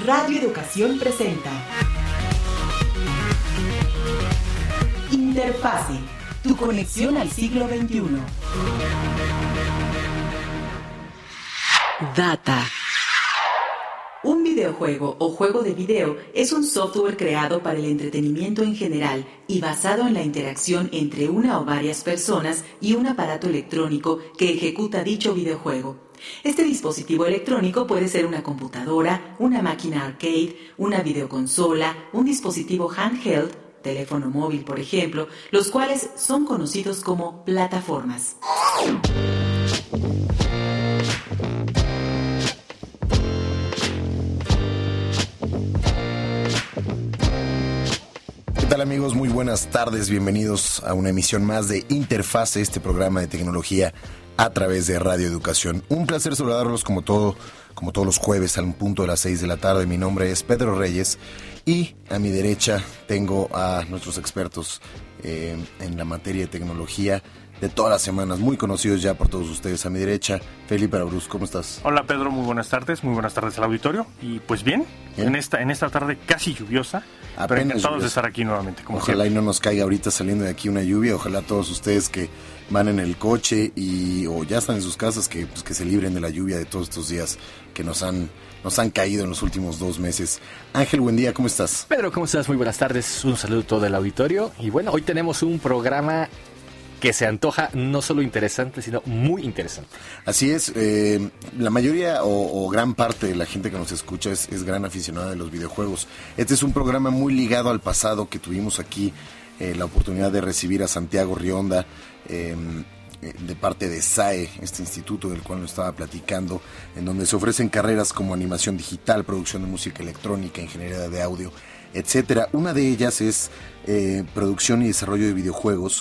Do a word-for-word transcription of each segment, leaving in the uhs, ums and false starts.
Radio Educación presenta Interfase, tu conexión al siglo veintiuno. Data. Un videojuego o juego de video es un software creado para el entretenimiento en general y basado en la interacción entre una o varias personas y un aparato electrónico que ejecuta dicho videojuego. Este dispositivo electrónico puede ser una computadora, una máquina arcade, una videoconsola, un dispositivo handheld, teléfono móvil por ejemplo, los cuales son conocidos como plataformas. ¿Qué tal amigos? Muy buenas tardes, bienvenidos a una emisión más de Interfase, este programa de tecnología a través de Radio Educación. Un placer saludarlos como todo, como todos los jueves al punto de las seis de la tarde. Mi nombre es Pedro Reyes y a mi derecha tengo a nuestros expertos eh, en la materia de tecnología de todas las semanas, muy conocidos ya por todos ustedes. A mi derecha, Felipe Araúz, ¿cómo estás? Hola Pedro, muy buenas tardes, muy buenas tardes al auditorio. Y pues bien, ¿Bien? En, esta, en esta tarde casi lluviosa, Apenas pero encantados lluviosa. de estar aquí nuevamente. Como Ojalá siempre. y no nos caiga ahorita saliendo de aquí una lluvia, ojalá todos ustedes que van en el coche y o ya están en sus casas, que, pues, que se libren de la lluvia de todos estos días que nos han, nos han caído en los últimos dos meses. Ángel, buen día, ¿cómo estás? Pedro, ¿cómo estás? Muy buenas tardes, un saludo a todo el auditorio. Y bueno, hoy tenemos un programa que se antoja no solo interesante, sino muy interesante. Así es, eh, la mayoría o, o gran parte de la gente que nos escucha es, es gran aficionada de los videojuegos. Este es un programa muy ligado al pasado que tuvimos aquí, eh, la oportunidad de recibir a Santiago Rionda, eh, de parte de S A E, este instituto del cual nos estaba platicando, en donde se ofrecen carreras como animación digital, producción de música electrónica, ingeniería de audio, etcétera. Una de ellas es eh, producción y desarrollo de videojuegos.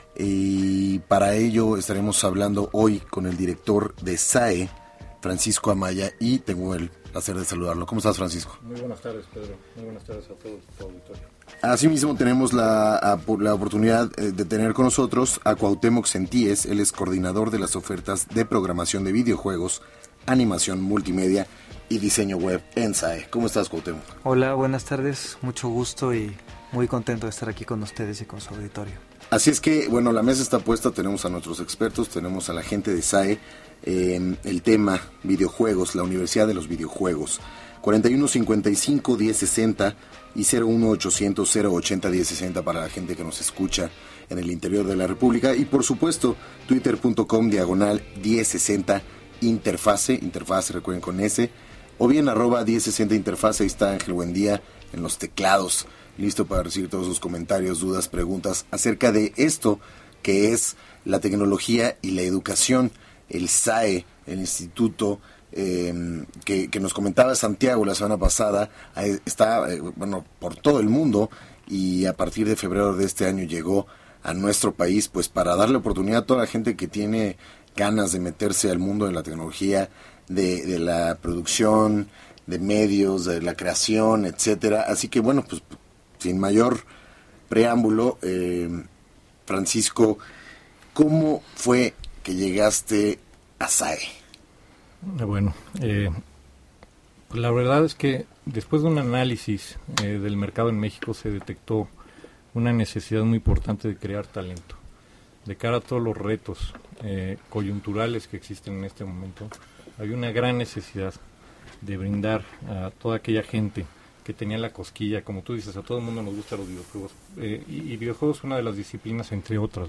Y para ello estaremos hablando hoy con el director de S A E, Francisco Amaya, y tengo el placer de saludarlo. ¿Cómo estás, Francisco? Muy buenas tardes, Pedro. Muy buenas tardes a todo tu auditorio. Asimismo tenemos la, la oportunidad de tener con nosotros a Cuauhtémoc Centíes. Él es coordinador de las ofertas de programación de videojuegos, animación multimedia y diseño web en S A E. ¿Cómo estás, Cuauhtémoc? Hola, buenas tardes. Mucho gusto y muy contento de estar aquí con ustedes y con su auditorio. Así es que, bueno, la mesa está puesta, tenemos a nuestros expertos, tenemos a la gente de S A E, eh, el tema videojuegos, la Universidad de los Videojuegos, cuarenta y uno cincuenta y cinco diez sesenta y cero uno ochocientos cero ochenta diez sesenta para la gente que nos escucha en el interior de la República, y por supuesto, twitter punto com diagonal diez sesenta interfase, interfase recuerden con S, o bien arroba diez sesenta interfase. Ahí está Ángel Buendía en los teclados, listo para recibir todos sus comentarios, dudas, preguntas acerca de esto que es la tecnología y la educación. El S A E, el instituto eh, que, que nos comentaba Santiago la semana pasada, eh, está eh, bueno por todo el mundo, y a partir de febrero de este año llegó a nuestro país, pues para darle oportunidad a toda la gente que tiene ganas de meterse al mundo de la tecnología, de, de la producción, de medios, de la creación, etcétera. Así que bueno, pues sin mayor preámbulo, eh, Francisco, ¿cómo fue que llegaste a S A E? Bueno, eh, pues la verdad es que después de un análisis eh, del mercado en México se detectó una necesidad muy importante de crear talento. De cara a todos los retos eh, coyunturales que existen en este momento, hay una gran necesidad de brindar a toda aquella gente que tenía la cosquilla, como tú dices, a todo el mundo nos gustan los videojuegos, eh, y, y videojuegos es una de las disciplinas entre otras,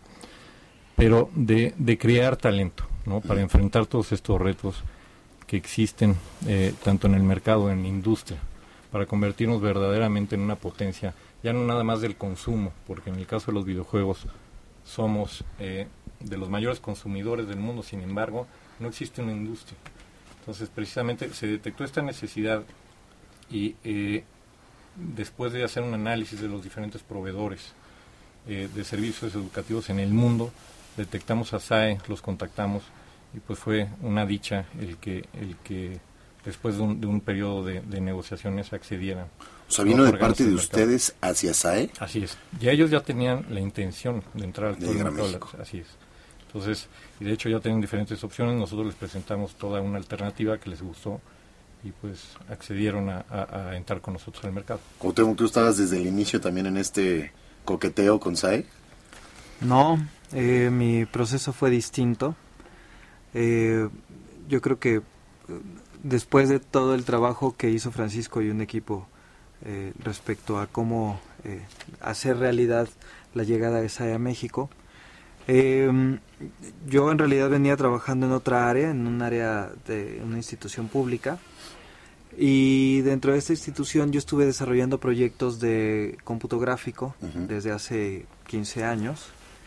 pero de, de crear talento, ¿no? Para enfrentar todos estos retos que existen eh, tanto en el mercado, en la industria, para convertirnos verdaderamente en una potencia, ya no nada más del consumo, porque en el caso de los videojuegos somos eh, de los mayores consumidores del mundo, sin embargo, no existe una industria. Entonces, precisamente se detectó esta necesidad y eh, después de hacer un análisis de los diferentes proveedores eh, de servicios educativos en el mundo, detectamos a S A E, los contactamos y pues fue una dicha el que el que después de un, de un periodo de, de negociaciones accedieran. O sea, vino de parte de ustedes hacia S A E. Así es. Ya ellos ya tenían la intención de entrar al mercado. Así es. Entonces, y de hecho ya tienen diferentes opciones. Nosotros les presentamos toda una alternativa que les gustó y pues accedieron a, a, a entrar con nosotros al mercado. Cuauhtémoc, ¿tú estabas desde el inicio también en este coqueteo con S A E? No, eh, mi proceso fue distinto. Eh, yo creo que después de todo el trabajo que hizo Francisco y un equipo eh, respecto a cómo eh, hacer realidad la llegada de S A E a México, eh, yo en realidad venía trabajando en otra área, en un área de una institución pública, y dentro de esta institución yo estuve desarrollando proyectos de cómputo gráfico uh-huh. desde hace quince años,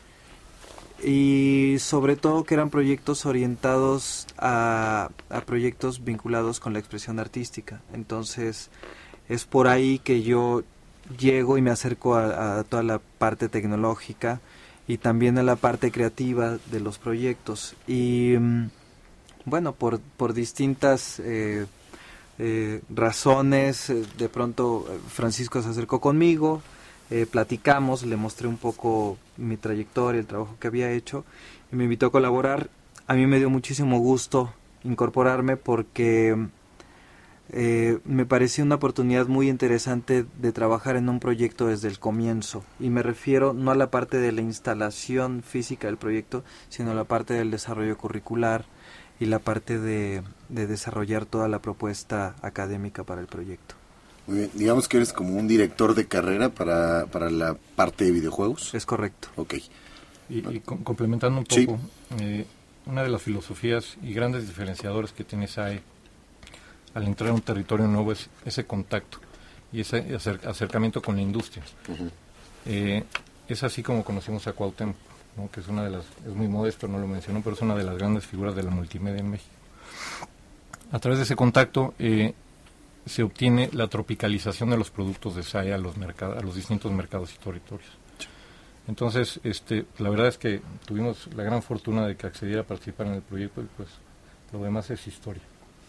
y sobre todo que eran proyectos orientados a, a proyectos vinculados con la expresión artística. Entonces es por ahí que yo llego y me acerco a, a toda la parte tecnológica y también a la parte creativa de los proyectos. Y bueno, por, por distintas eh, eh, razones, eh, de pronto Francisco se acercó conmigo, eh, platicamos, le mostré un poco mi trayectoria, el trabajo que había hecho, y me invitó a colaborar. A mí me dio muchísimo gusto incorporarme porque eh, me pareció una oportunidad muy interesante de trabajar en un proyecto desde el comienzo, y me refiero no a la parte de la instalación física del proyecto, sino a la parte del desarrollo curricular y la parte de, de desarrollar toda la propuesta académica para el proyecto. Muy bien. Digamos que eres como un director de carrera para, para la parte de videojuegos. Es correcto. Ok. Y, y com- complementando un poco, sí. eh, una de las filosofías y grandes diferenciadores que tiene S A E al entrar a un territorio nuevo es ese contacto y ese acer- acercamiento con la industria. Uh-huh. Eh, es así como conocimos a Cuauhtémoc, ¿no? Que es una de las, es muy modesto, no lo mencionó, pero es una de las grandes figuras de la multimedia en México. A través de ese contacto eh, se obtiene la tropicalización de los productos de S A E a los mercados, a los distintos mercados y territorios. Entonces, este, la verdad es que tuvimos la gran fortuna de que accediera a participar en el proyecto, y pues lo demás es historia.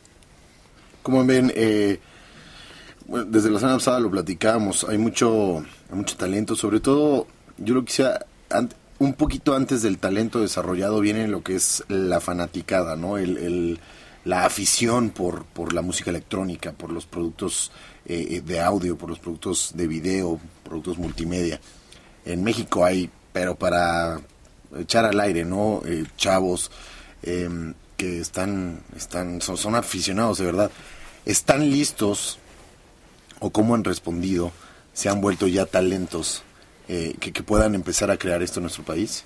Como ven, eh, bueno, desde la semana pasada lo platicábamos, hay mucho, hay mucho talento, sobre todo, yo lo quisiera, ant, un poquito antes del talento desarrollado viene lo que es la fanaticada, ¿no? El, el, la afición por, por la música electrónica, por los productos eh, de audio, por los productos de video, productos multimedia. En México hay, pero para echar al aire, ¿no? Eh, chavos eh, que están, están son, son aficionados de verdad. ¿Están listos o cómo han respondido? ¿Se han vuelto ya talentos eh, que, que puedan empezar a crear esto en nuestro país?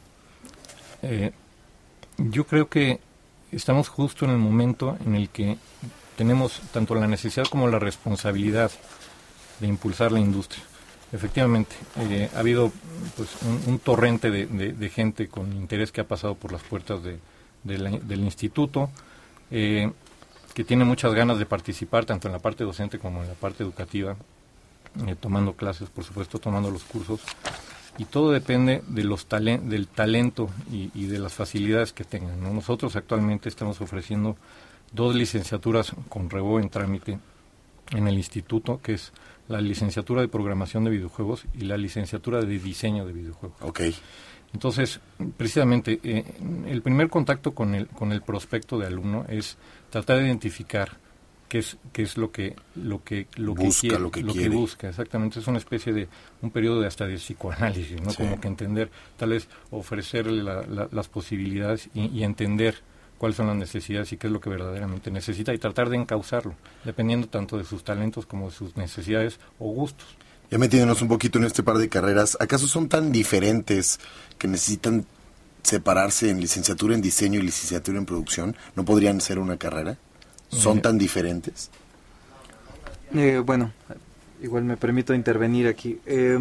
Eh, yo creo que estamos justo en el momento en el que tenemos tanto la necesidad como la responsabilidad de impulsar la industria. Efectivamente, eh, ha habido pues un, un torrente de, de, de gente con interés que ha pasado por las puertas de, de la, del instituto, eh, que tiene muchas ganas de participar tanto en la parte docente como en la parte educativa, eh, tomando clases, por supuesto, tomando los cursos, y todo depende de los talen- del talento y, y de las facilidades que tengan, ¿no? Nosotros actualmente estamos ofreciendo dos licenciaturas con rebo en trámite en el instituto, que es la licenciatura de programación de videojuegos y la licenciatura de diseño de videojuegos. Okay. Entonces, precisamente, eh, el primer contacto con el con el prospecto de alumno es tratar de identificar qué es qué es lo que lo que lo busca, que quiere, lo que lo quiere. que busca. Exactamente, es una especie de un periodo de hasta de psicoanálisis, ¿no? Sí. Como que entender, tal vez ofrecerle la, la, las posibilidades y, y entender cuáles son las necesidades y qué es lo que verdaderamente necesita, y tratar de encauzarlo, dependiendo tanto de sus talentos como de sus necesidades o gustos. Ya metiéndonos un poquito en este par de carreras, ¿acaso son tan diferentes que necesitan separarse en licenciatura en diseño y licenciatura en producción? ¿No podrían ser una carrera? ¿Son eh, tan diferentes? Eh, bueno, igual me permito intervenir aquí. Eh,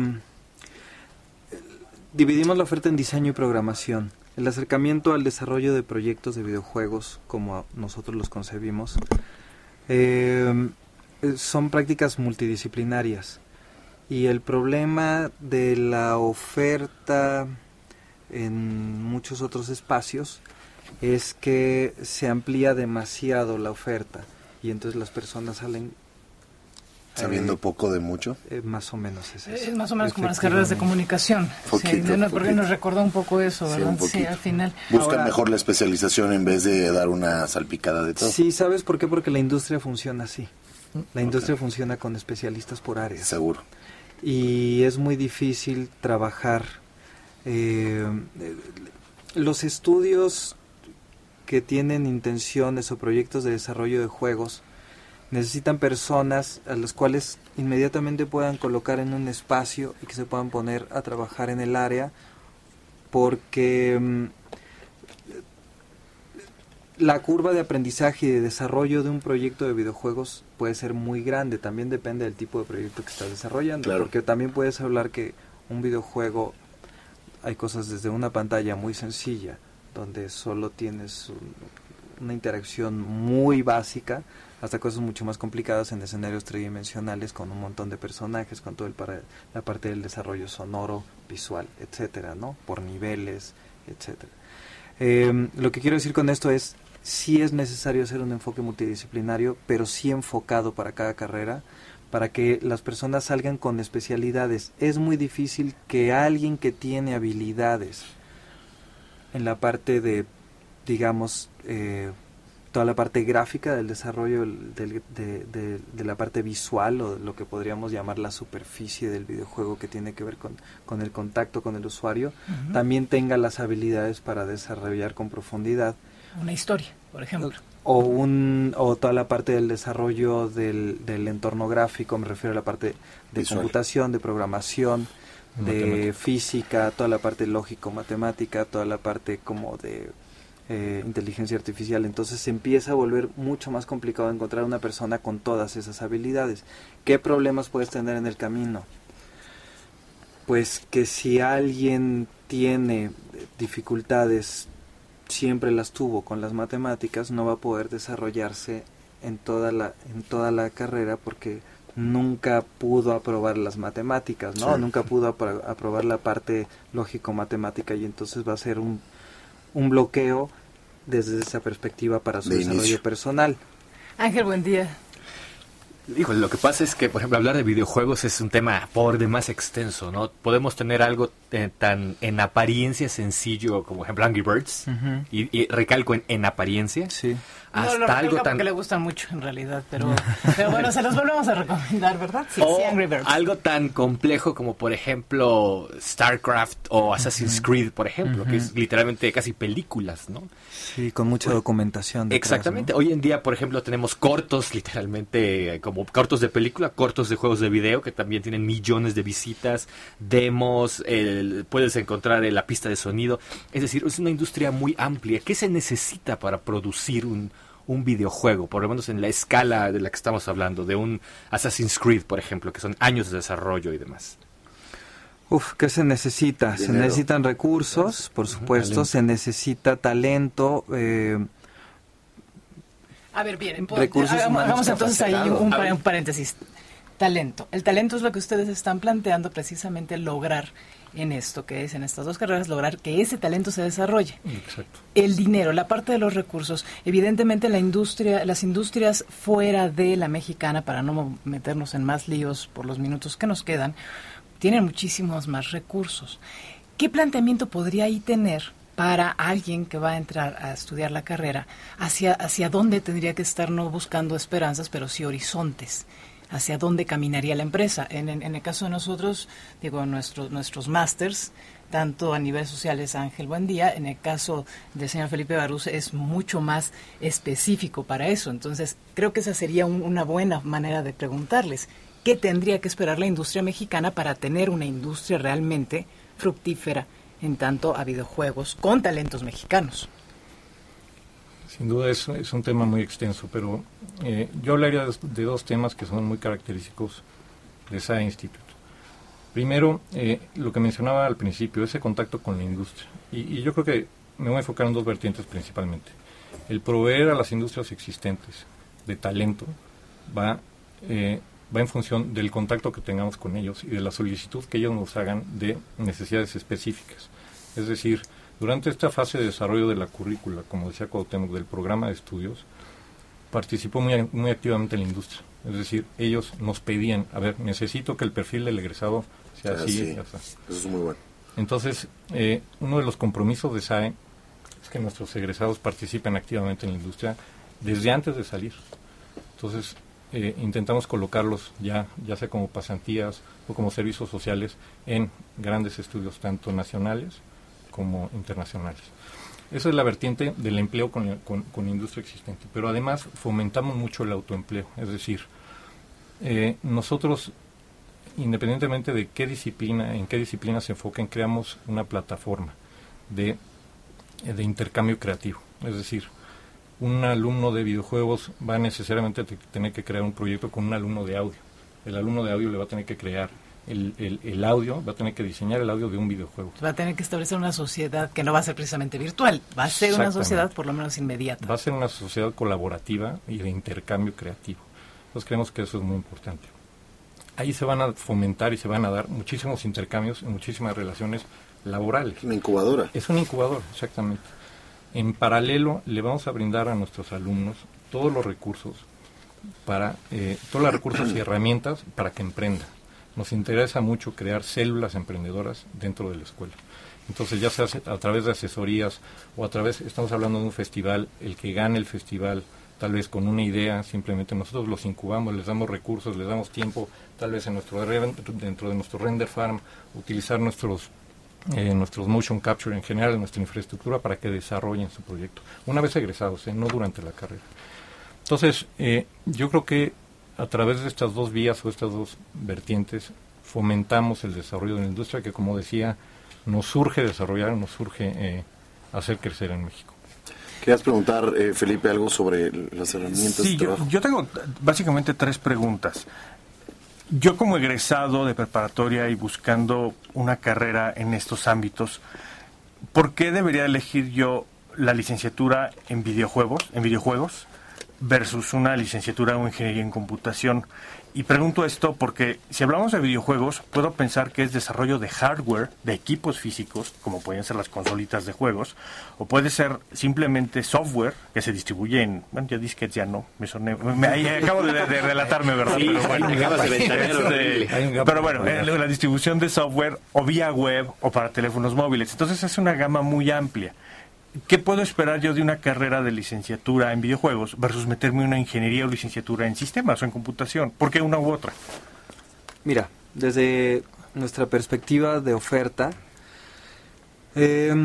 dividimos la oferta en diseño y programación. El acercamiento al desarrollo de proyectos de videojuegos, como nosotros los concebimos, eh, son prácticas multidisciplinarias. Y el problema de la oferta en muchos otros espacios es que se amplía demasiado la oferta, y entonces las personas salen Sabiendo eh, poco de mucho. Eh, más o menos es eso. Es más o menos como las carreras de comunicación. Poquito, sí, no, poquito. Porque nos recordó un poco eso, ¿verdad? Sí, sí al final. Buscan Ahora, mejor la especialización en vez de dar una salpicada de todo. Sí, ¿sabes por qué? Porque la industria funciona así. La industria okay. funciona con especialistas por áreas. Seguro. Y es muy difícil trabajar. Eh, los estudios que tienen intenciones o proyectos de desarrollo de juegos necesitan personas a las cuales inmediatamente puedan colocar en un espacio y que se puedan poner a trabajar en el área, porque um, la curva de aprendizaje y de desarrollo de un proyecto de videojuegos puede ser muy grande. También depende del tipo de proyecto que estás desarrollando, claro. Porque también puedes hablar que un videojuego, hay cosas desde una pantalla muy sencilla donde solo tienes un, una interacción muy básica, hasta cosas mucho más complicadas en escenarios tridimensionales con un montón de personajes, con todo el para, la parte del desarrollo sonoro, visual, etcétera, ¿no? Por niveles, etcétera. Eh, lo que quiero decir con esto es, sí es necesario hacer un enfoque multidisciplinario, pero sí enfocado para cada carrera, para que las personas salgan con especialidades. Es muy difícil que alguien que tiene habilidades en la parte de, digamos, eh, toda la parte gráfica del desarrollo del, de, de, de la parte visual, o lo que podríamos llamar la superficie del videojuego, que tiene que ver con, con el contacto con el usuario, uh-huh. también tenga las habilidades para desarrollar con profundidad una historia, por ejemplo, o un o toda la parte del desarrollo del, del entorno gráfico. Me refiero a la parte de visual, computación, de programación, de matemática, física, toda la parte lógico matemática, toda la parte como de Eh, inteligencia artificial. Entonces se empieza a volver mucho más complicado encontrar una persona con todas esas habilidades. ¿Qué problemas puedes tener en el camino? Pues que si alguien tiene dificultades, siempre las tuvo con las matemáticas, no va a poder desarrollarse en toda la en toda la carrera, porque nunca pudo aprobar las matemáticas, ¿no? Sí. Nunca pudo apro- aprobar la parte lógico-matemática, y entonces va a ser un un bloqueo desde esa perspectiva para su de desarrollo inicio. personal. Ángel, buen día. Híjole, lo que pasa es que, por ejemplo, hablar de videojuegos es un tema por demás extenso, ¿no? Podemos tener algo eh, tan en apariencia sencillo como, por ejemplo, Angry Birds, uh-huh. y, y recalco en, en apariencia, sí. hasta no, lo algo tan... porque le gustan mucho, en realidad, pero, pero bueno, se los volvemos a recomendar, ¿verdad? Sí, o sí, Angry Birds. Algo tan complejo como, por ejemplo, StarCraft o Assassin's uh-huh. Creed, por ejemplo, uh-huh. que es literalmente casi películas, ¿no? Sí, con mucha pues, documentación detrás, exactamente. ¿no? Hoy en día, por ejemplo, tenemos cortos, literalmente, como cortos de película, cortos de juegos de video, que también tienen millones de visitas, demos, el, puedes encontrar en la pista de sonido. Es decir, es una industria muy amplia. ¿Qué se necesita para producir un, un videojuego? Por lo menos en la escala de la que estamos hablando, de un Assassin's Creed, por ejemplo, que son años de desarrollo y demás. Uf, ¿qué se necesita? Dinero. Se necesitan recursos, por supuesto, uh-huh. se necesita talento. Eh, a ver, bien, recursos hagamos, hagamos entonces ahí un, un paréntesis. Talento. El talento es lo que ustedes están planteando precisamente lograr en esto, que es en estas dos carreras, lograr que ese talento se desarrolle. Exacto. El dinero, la parte de los recursos. Evidentemente la industria, las industrias fuera de la mexicana, para no meternos en más líos por los minutos que nos quedan, tienen muchísimos más recursos. ¿Qué planteamiento podría ahí tener para alguien que va a entrar a estudiar la carrera? Hacia, hacia dónde tendría que estar, no buscando esperanzas, pero sí horizontes. Hacia dónde caminaría la empresa. En, en, en el caso de nosotros, digo, nuestros nuestros másters, tanto a nivel social es Ángel Buendía, en el caso del señor Felipe Barús es mucho más específico para eso. Entonces, creo que esa sería un, una buena manera de preguntarles. ¿Qué tendría que esperar la industria mexicana para tener una industria realmente fructífera en tanto a videojuegos con talentos mexicanos? Sin duda es, es un tema muy extenso, pero eh, yo hablaría de, de dos temas que son muy característicos de ese instituto. Primero, eh, lo que mencionaba al principio, ese contacto con la industria. Y, y yo creo que me voy a enfocar en dos vertientes principalmente. El proveer a las industrias existentes de talento va... Eh, va en función del contacto que tengamos con ellos y de la solicitud que ellos nos hagan de necesidades específicas. Es decir, durante esta fase de desarrollo de la currícula, como decía Cuauhtémoc, del programa de estudios, participó muy, muy activamente en la industria. Es decir, ellos nos pedían, a ver, necesito que el perfil del egresado sea Ah, así. sí. O sea. Eso es muy bueno. Entonces, eh, uno de los compromisos de S A E es que nuestros egresados participen activamente en la industria desde antes de salir. Entonces, eh, intentamos colocarlos ya, ya sea como pasantías o como servicios sociales en grandes estudios, tanto nacionales como internacionales. Esa es la vertiente del empleo con, con, con industria existente. Pero además fomentamos mucho el autoempleo. Es decir, eh, nosotros, independientemente de qué disciplina, en qué disciplina se enfoquen, creamos una plataforma de, de intercambio creativo. Es decir, un alumno de videojuegos va necesariamente a tener que crear un proyecto con un alumno de audio. El alumno de audio le va a tener que crear el, el, el audio, va a tener que diseñar el audio de un videojuego. Va a tener que establecer una sociedad que no va a ser precisamente virtual, va a ser una sociedad por lo menos inmediata. Va a ser una sociedad colaborativa y de intercambio creativo. Entonces creemos que eso es muy importante. Ahí se van a fomentar y se van a dar muchísimos intercambios y muchísimas relaciones laborales. Una incubadora. Es una incubadora, exactamente. En paralelo, le vamos a brindar a nuestros alumnos todos los recursos, para eh, todos los recursos y herramientas para que emprendan. Nos interesa mucho crear células emprendedoras dentro de la escuela. Entonces, ya sea a través de asesorías o a través, estamos hablando de un festival, el que gane el festival, tal vez con una idea, simplemente nosotros los incubamos, les damos recursos, les damos tiempo, tal vez en nuestro dentro de nuestro render farm, utilizar nuestros eh, nuestros motion capture en general, nuestra infraestructura para que desarrollen su proyecto. Una vez egresados, eh, no durante la carrera. Entonces, eh, yo creo que a través de estas dos vías o estas dos vertientes fomentamos el desarrollo de la industria que, como decía, nos surge desarrollar, nos surge eh, hacer crecer en México. ¿Querías preguntar, eh, Felipe, algo sobre las herramientas sí, de yo, trabajo? yo tengo básicamente tres preguntas. Yo como egresado de preparatoria y buscando una carrera en estos ámbitos, ¿por qué debería elegir yo la licenciatura en videojuegos, en videojuegos versus una licenciatura o ingeniería en computación? Y pregunto esto porque si hablamos de videojuegos, puedo pensar que es desarrollo de hardware, de equipos físicos, como pueden ser las consolitas de juegos, o puede ser simplemente software que se distribuye en, bueno, ya disquetes ya no, me soné, me, ahí acabo de, de relatarme, ¿verdad? Sí, pero bueno, de este, pero bueno, eh, la distribución de software o vía web o para teléfonos móviles. Entonces es una gama muy amplia. ¿Qué puedo esperar yo de una carrera de licenciatura en videojuegos versus meterme en una ingeniería o licenciatura en sistemas o en computación? ¿Por qué una u otra? Mira, desde nuestra perspectiva de oferta, eh,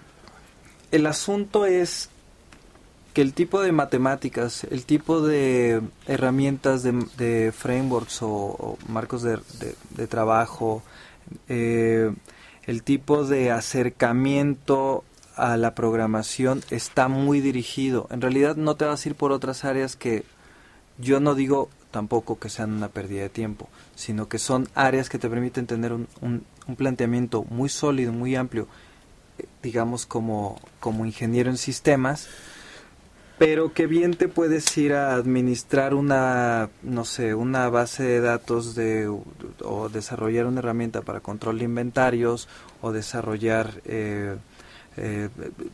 el asunto es que el tipo de matemáticas, el tipo de herramientas de, de frameworks o, o marcos de, de, de trabajo, eh, el tipo de acercamiento a la programación está muy dirigido. En realidad no te vas a ir por otras áreas que yo no digo tampoco que sean una pérdida de tiempo, sino que son áreas que te permiten tener un, un, un planteamiento muy sólido, muy amplio, eh, digamos como, como ingeniero en sistemas, pero que bien te puedes ir a administrar una, no sé, una base de datos de, o desarrollar una herramienta para control de inventarios o desarrollar eh, Eh,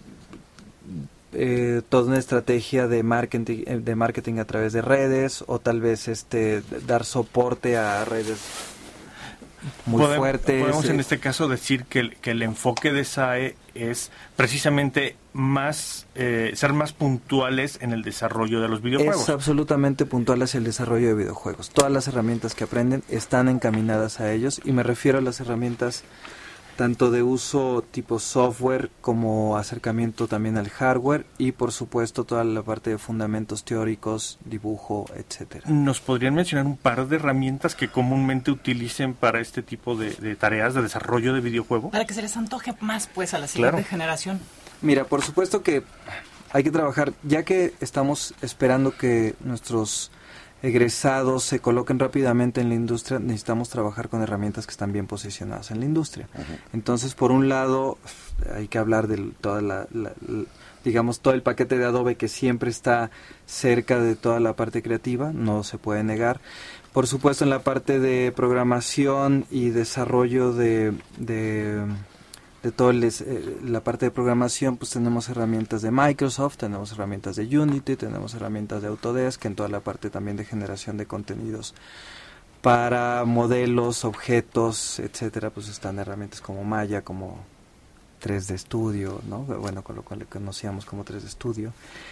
eh, toda una estrategia de marketing de marketing a través de redes o tal vez este dar soporte a redes muy Podemos, fuertes. Podemos en este caso decir que el, que el enfoque de S A E es precisamente más eh, ser más puntuales en el desarrollo de los videojuegos. Es absolutamente puntual hacia el desarrollo de videojuegos. Todas las herramientas que aprenden están encaminadas a ellos y me refiero a las herramientas tanto de uso tipo software como acercamiento también al hardware y por supuesto toda la parte de fundamentos teóricos, dibujo, etcétera. ¿Nos podrían mencionar un par de herramientas que comúnmente utilicen para este tipo de, de tareas de desarrollo de videojuego? Para que se les antoje más pues a la siguiente Claro. generación. Mira, por supuesto que hay que trabajar, ya que estamos esperando que nuestros egresados se coloquen rápidamente en la industria, necesitamos trabajar con herramientas que están bien posicionadas en la industria. Uh-huh. Entonces, por un lado, hay que hablar de toda la, la, la, digamos, todo el paquete de Adobe que siempre está cerca de toda la parte creativa, no se puede negar. Por supuesto, en la parte de programación y desarrollo de, de, de toda eh, la parte de programación, pues tenemos herramientas de Microsoft, tenemos herramientas de Unity, tenemos herramientas de Autodesk, en toda la parte también de generación de contenidos. Para modelos, objetos, etcétera, pues están herramientas como Maya, como tres D Studio, ¿no? Bueno, con lo cual le conocíamos como tres D Studio.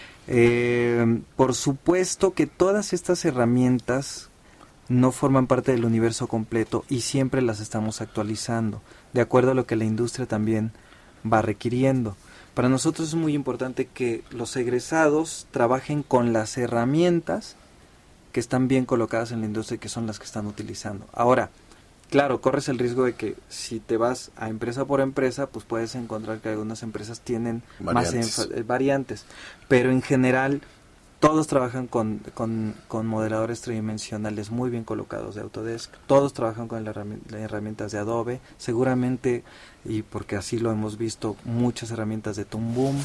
Eh, por supuesto que todas estas herramientas no forman parte del universo completo y siempre las estamos actualizando, de acuerdo a lo que la industria también va requiriendo. Para nosotros es muy importante que los egresados trabajen con las herramientas que están bien colocadas en la industria y que son las que están utilizando. Ahora, claro, corres el riesgo de que si te vas a empresa por empresa, pues puedes encontrar que algunas empresas tienen variantes. más enfa- variantes, pero en general todos trabajan con, con, con modeladores tridimensionales muy bien colocados de Autodesk, todos trabajan con las herramientas de Adobe, seguramente, y porque así lo hemos visto, muchas herramientas de Toon Boom,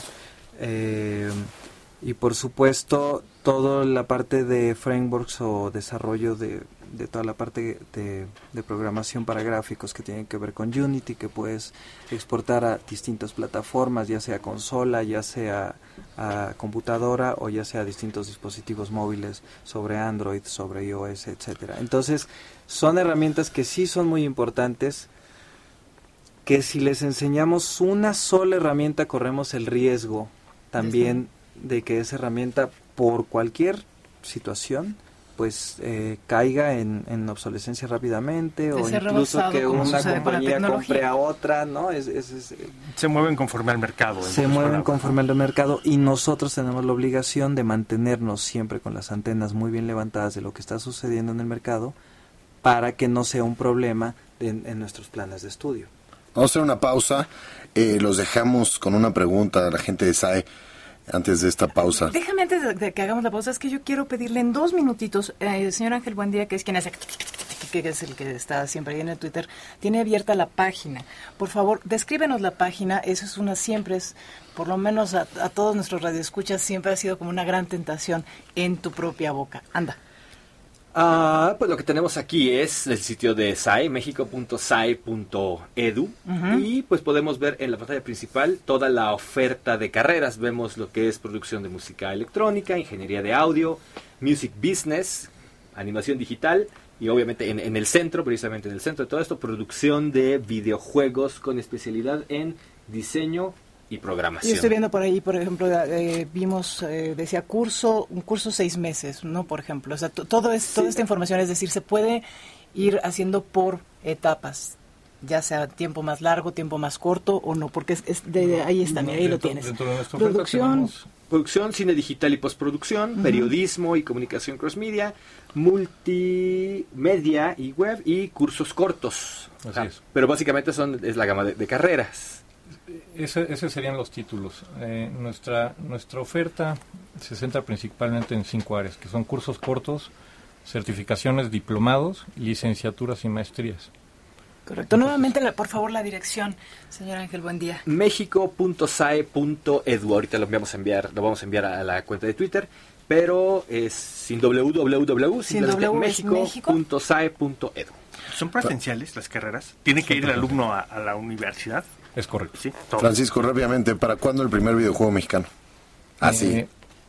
eh, y por supuesto toda la parte de frameworks o desarrollo de, de toda la parte de, de programación para gráficos que tienen que ver con Unity, que puedes exportar a distintas plataformas, ya sea consola, ya sea a computadora o ya sea a distintos dispositivos móviles sobre Android, sobre iOS, etcétera. Entonces son herramientas que sí son muy importantes, que si les enseñamos una sola herramienta corremos el riesgo también de que esa herramienta por cualquier situación pues eh, caiga en, en obsolescencia rápidamente de o incluso que una compañía compre a otra, ¿no? Es, es, es, se mueven conforme al mercado. Se mueven conforme al mercado y nosotros tenemos la obligación de mantenernos siempre con las antenas muy bien levantadas de lo que está sucediendo en el mercado para que no sea un problema de, en, en nuestros planes de estudio. Vamos a hacer una pausa, eh, los dejamos con una pregunta a la gente de S A E. Antes de esta pausa. Déjame antes de, de que hagamos la pausa, es que yo quiero pedirle en dos minutitos, eh, el señor Ángel Buendía, que es quien hace, que es el que está siempre ahí en el Twitter, tiene abierta la página. Por favor, descríbenos la página, eso es una, siempre es, por lo menos a, a todos nuestros radioescuchas, siempre ha sido como una gran tentación en tu propia boca. Anda. Ah, pues lo que tenemos aquí es el sitio de S A E, mexico punto s a e punto e d u, uh-huh. Y pues podemos ver en la pantalla principal toda la oferta de carreras. Vemos lo que es producción de música electrónica, ingeniería de audio, music business, animación digital y obviamente en, en el centro, precisamente en el centro de todo esto, producción de videojuegos con especialidad en diseño y programación. Yo estoy viendo por ahí, por ejemplo, eh, vimos, eh, decía curso, un curso seis meses, ¿no? Por ejemplo, o sea, t- todo es, toda sí. esta información, es decir, se puede ir haciendo por etapas, ya sea tiempo más largo, tiempo más corto o no, porque es, es de, ahí está, no, mira, ahí dentro, lo tienes. Dentro de nuestra producción, tenemos... producción, cine digital y postproducción, uh-huh. periodismo y comunicación cross-media, multimedia y web y cursos cortos. Así es. Pero básicamente son es la gama de, de carreras. Ese, esos serían los títulos. Eh, nuestra nuestra oferta se centra principalmente en cinco áreas, que son cursos cortos, certificaciones, diplomados, licenciaturas y maestrías. Correcto. Entonces, nuevamente, la, por favor, la dirección, señor Ángel, buen día. mexico punto s a e punto e d u. Ahorita lo vamos a enviar, lo vamos a enviar a la cuenta de Twitter, pero es sin www, sin w, mexico punto s a e punto e d u. ¿Son presenciales las carreras? ¿Tiene que ir el alumno a, a la universidad? Es correcto. Sí, Francisco, rápidamente, ¿para cuándo el primer videojuego mexicano? Ah, eh, sí.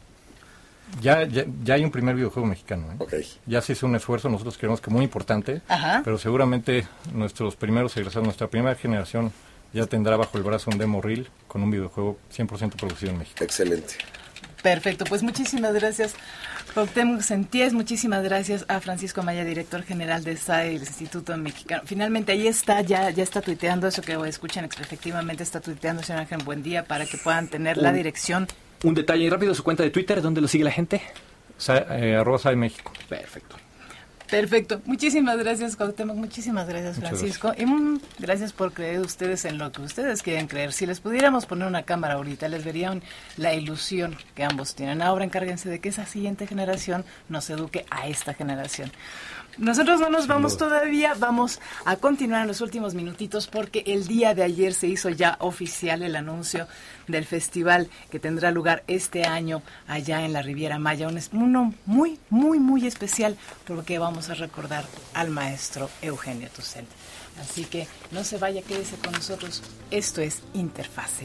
Ya, ya, ya hay un primer videojuego mexicano. ¿eh? Okay. Ya se hizo un esfuerzo, nosotros creemos que muy importante, Ajá. pero seguramente nuestros primeros egresados, nuestra primera generación, ya tendrá bajo el brazo un demo reel con un videojuego cien por ciento producido en México. Excelente. Perfecto, pues muchísimas gracias, Cuauhtémoc Senties, muchísimas gracias a Francisco Maya, director general de S A E, el Instituto Mexicano. Finalmente ahí está, ya ya está tuiteando eso que escuchan, efectivamente está tuiteando, señor Ángel Buendía, para que puedan tener un, la dirección. Un detalle rápido, su cuenta de Twitter, ¿dónde lo sigue la gente? Sa, eh, arroba S A E México. Perfecto. Perfecto. Muchísimas gracias, Cuauhtémoc. Muchísimas gracias, Francisco. Gracias. Y mm, gracias por creer ustedes en lo que ustedes quieren creer. Si les pudiéramos poner una cámara ahorita, les verían la ilusión que ambos tienen. Ahora encárguense de que esa siguiente generación nos eduque a esta generación. Nosotros no nos vamos todavía, vamos a continuar en los últimos minutitos porque el día de ayer se hizo ya oficial el anuncio del festival que tendrá lugar este año allá en la Riviera Maya, un, uno muy, muy, muy especial porque vamos a recordar al maestro Eugenio Toussaint. Así que no se vaya, quédese con nosotros. Esto es Interfase.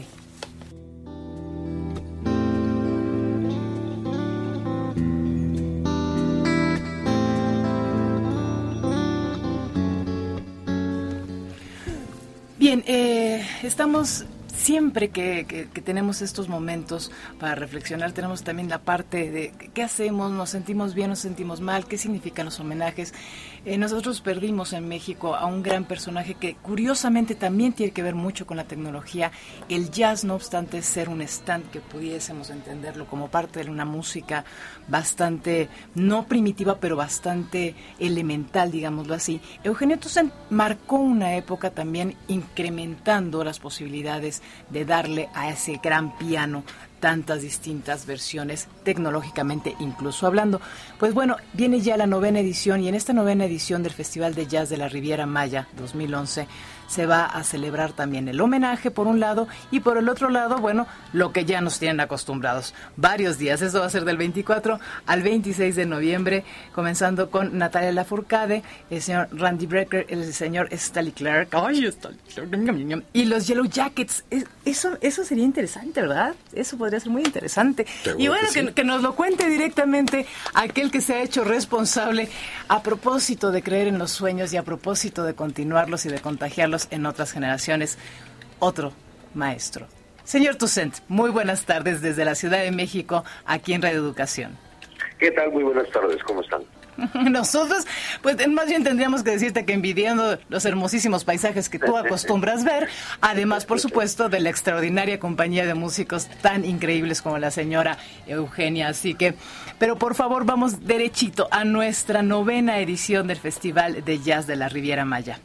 Bien, eh, estamos siempre que, que, que tenemos estos momentos para reflexionar, tenemos también la parte de qué hacemos, nos sentimos bien, nos sentimos mal, qué significan los homenajes. Eh, nosotros perdimos en México a un gran personaje que curiosamente también tiene que ver mucho con la tecnología. El jazz, no obstante ser un stand que pudiésemos entenderlo como parte de una música bastante, no primitiva, pero bastante elemental, digámoslo así. Eugenio Toussaint marcó una época también incrementando las posibilidades de darle a ese gran piano tantas distintas versiones tecnológicamente incluso hablando. Pues bueno, viene ya la novena edición y en esta novena edición del Festival de Jazz de la Riviera Maya dos mil once se va a celebrar también el homenaje por un lado y por el otro lado, bueno, lo que ya nos tienen acostumbrados. Varios días, eso va a ser del veinticuatro al veintiséis de noviembre, comenzando con Natalia Lafourcade, el señor Randy Brecker, el señor Stanley Clarke, ay, Stanley Clarke, y los Yellow Jackets. Eso, eso sería interesante, ¿verdad? Eso podría ser muy interesante. Seguro y bueno, que, sí. que, que nos lo cuente directamente aquel que se ha hecho responsable a propósito de creer en los sueños y a propósito de continuarlos y de contagiarlos en otras generaciones, otro maestro. Señor Toussaint, muy buenas tardes desde la Ciudad de México, aquí en Radio Educación. ¿Qué tal? Muy buenas tardes, ¿cómo están? Nosotros, pues más bien tendríamos que decirte que envidiando los hermosísimos paisajes que tú acostumbras ver, además, por supuesto, de la extraordinaria compañía de músicos tan increíbles como la señora Eugenia. Así que, pero por favor, vamos derechito a nuestra novena edición del Festival de Jazz de la Riviera Maya.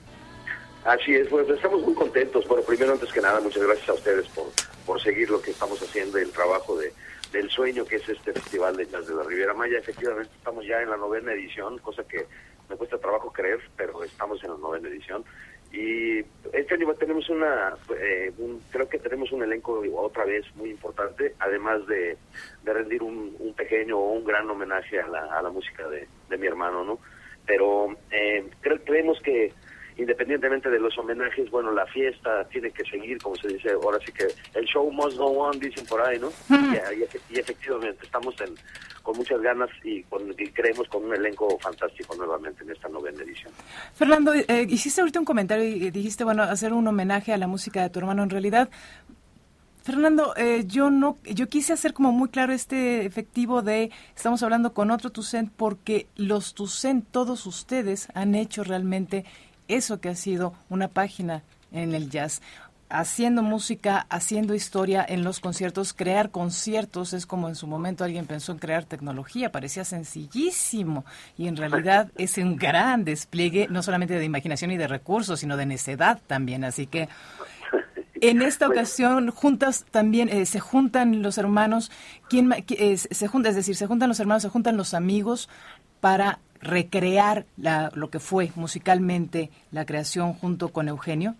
Así es, pues estamos muy contentos. Bueno, primero, antes que nada, muchas gracias a ustedes por, por seguir lo que estamos haciendo, el trabajo de del sueño que es este Festival de Jazz de la Riviera Maya. Efectivamente, estamos ya en la novena edición, cosa que me cuesta trabajo creer, pero estamos en la novena edición. Y este año tenemos una, eh, un, creo que tenemos un elenco otra vez muy importante, además de, de rendir un, un pequeño o un gran homenaje a la, a la música de, de mi hermano, ¿no? Pero eh, cre- creemos que independientemente de los homenajes, bueno, la fiesta tiene que seguir, como se dice, ahora sí que el show must go on, dicen por ahí, ¿no? Mm. Y, y, y efectivamente, estamos en, con muchas ganas y, con, y creemos con un elenco fantástico nuevamente en esta novena edición. Fernando, eh, hiciste ahorita un comentario y dijiste, bueno, hacer un homenaje a la música de tu hermano. En realidad, Fernando, eh, yo no, yo quise hacer como muy claro este efectivo de, estamos hablando con otro Toussaint, porque los Toussaint, todos ustedes, han hecho realmente eso que ha sido una página en el jazz, haciendo música, haciendo historia en los conciertos. Crear conciertos es como en su momento alguien pensó en crear tecnología, parecía sencillísimo y en realidad es un gran despliegue no solamente de imaginación y de recursos, sino de necedad también. Así que en esta ocasión juntas también eh, se juntan los hermanos, ¿quién eh, se junta? Es decir, se juntan los hermanos, se juntan los amigos para recrear la, lo que fue musicalmente la creación junto con Eugenio.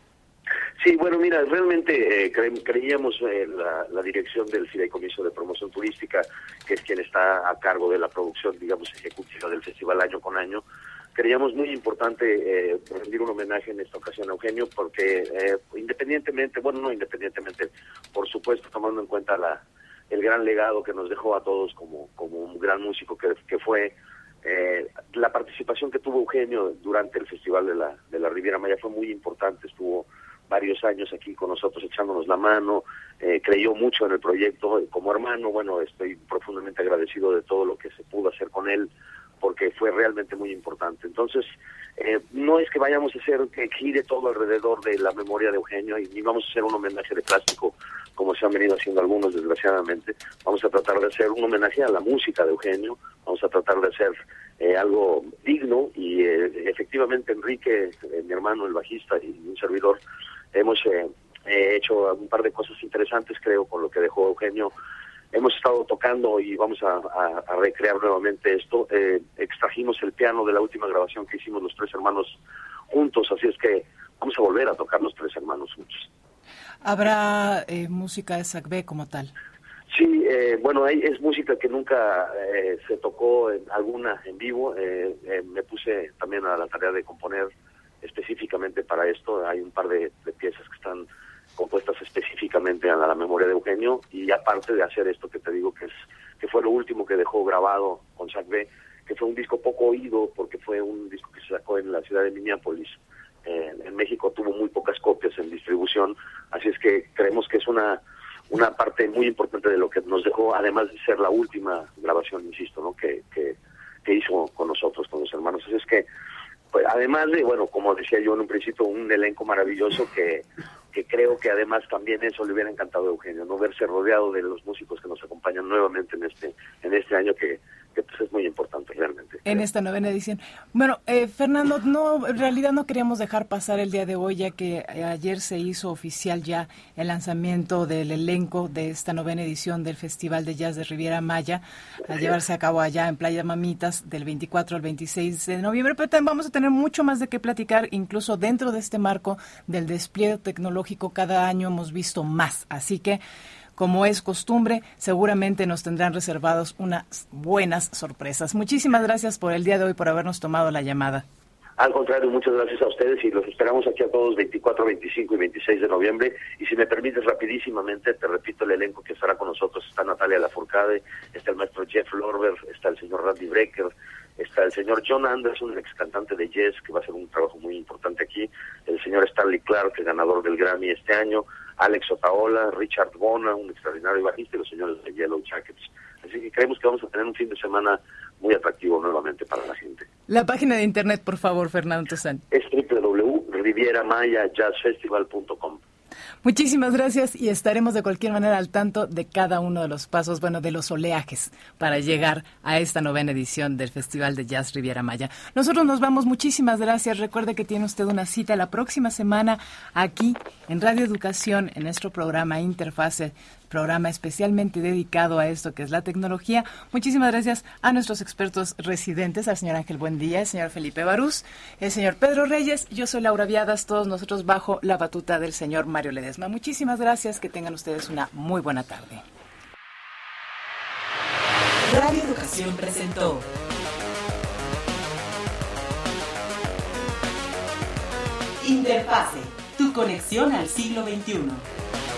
Sí, bueno, mira, realmente eh, cre- creíamos en la, la dirección del Fideicomiso de Promoción Turística, que es quien está a cargo de la producción, digamos, ejecutiva del festival año con año. Creíamos muy importante eh, rendir un homenaje en esta ocasión a Eugenio, porque eh, independientemente, bueno, no independientemente, por supuesto, tomando en cuenta la, el gran legado que nos dejó a todos como, como un gran músico que, que fue, Eh, la participación que tuvo Eugenio durante el Festival de la, de la Riviera Maya fue muy importante. Estuvo varios años aquí con nosotros echándonos la mano, eh, creyó mucho en el proyecto. Como hermano, bueno, estoy profundamente agradecido de todo lo que se pudo hacer con él, porque fue realmente muy importante. Entonces, eh, no es que vayamos a hacer que gire todo alrededor de la memoria de Eugenio, y ni vamos a hacer un homenaje de plástico, como se han venido haciendo algunos, desgraciadamente. Vamos a tratar de hacer un homenaje a la música de Eugenio, vamos a tratar de hacer eh, algo digno, y eh, efectivamente Enrique, eh, mi hermano, el bajista, y un servidor, hemos eh, eh, hecho un par de cosas interesantes, creo, con lo que dejó Eugenio. hemos estado tocando y vamos a, a, a recrear nuevamente esto. Eh, extrajimos el piano de la última grabación que hicimos los tres hermanos juntos, así es que vamos a volver a tocar los tres hermanos juntos. ¿Habrá eh, música de Sacbé como tal? Sí, eh, bueno, hay, es música que nunca eh, se tocó en alguna en vivo. Eh, eh, me puse también a la tarea de componer específicamente para esto. Hay un par de, de piezas que están compuestas específicamente a la, a la memoria de Eugenio, y aparte de hacer esto que te digo que es que fue lo último que dejó grabado con Sacbé, que fue un disco poco oído porque fue un disco que se sacó en la ciudad de Minneapolis. Eh, en México tuvo muy pocas copias en distribución, así es que creemos que es una una parte muy importante de lo que nos dejó, además de ser la última grabación, insisto, ¿no? que, que, que hizo con nosotros, con los hermanos. Así es que, pues, además de, bueno, como decía yo en un principio, un elenco maravilloso que, que creo que además también eso le hubiera encantado a Eugenio, no verse rodeado de los músicos que nos acompañan nuevamente en este en este año que, que pues, es muy importante realmente. En esta novena edición. Bueno, eh, Fernando, no, en realidad no queríamos dejar pasar el día de hoy, ya que eh, ayer se hizo oficial ya el lanzamiento del elenco de esta novena edición del Festival de Jazz de Riviera Maya, a llevarse a cabo allá en Playa Mamitas del veinticuatro al veintiséis de noviembre, pero también vamos a tener mucho más de qué platicar, incluso dentro de este marco del despliegue tecnológico. Cada año hemos visto más, así que, como es costumbre, seguramente nos tendrán reservados unas buenas sorpresas. Muchísimas gracias por el día de hoy, por habernos tomado la llamada. Al contrario, muchas gracias a ustedes y los esperamos aquí a todos veinticuatro, veinticinco y veintiséis de noviembre. Y si me permites rapidísimamente, te repito el elenco que estará con nosotros. Está Natalia Lafourcade, está el maestro Jeff Lorber, está el señor Randy Brecker, está el señor John Anderson, el ex cantante de Yes, que va a hacer un trabajo muy importante aquí, el señor Stanley Clark, el ganador del Grammy este año, Alex Otaola, Richard Bona, un extraordinario bajista, y los señores de Yellow Jackets. Así que creemos que vamos a tener un fin de semana muy atractivo nuevamente para la gente. La página de internet, por favor, Fernando Toussaint. Es doble u doble u doble u punto riviera maya jazz festival punto com. Muchísimas gracias y estaremos de cualquier manera al tanto de cada uno de los pasos, bueno, de los oleajes para llegar a esta novena edición del Festival de Jazz Riviera Maya. Nosotros nos vamos, muchísimas gracias. Recuerde que tiene usted una cita la próxima semana aquí en Radio Educación, en nuestro programa Interfase, programa especialmente dedicado a esto que es la tecnología. Muchísimas gracias a nuestros expertos residentes, al señor Ángel Buendía, el señor Felipe Barús, el señor Pedro Reyes. Yo soy Laura Viadas, todos nosotros bajo la batuta del señor Mario Ledesma. Muchísimas gracias, que tengan ustedes una muy buena tarde. Radio Educación presentó Interfase, tu conexión al siglo veintiuno.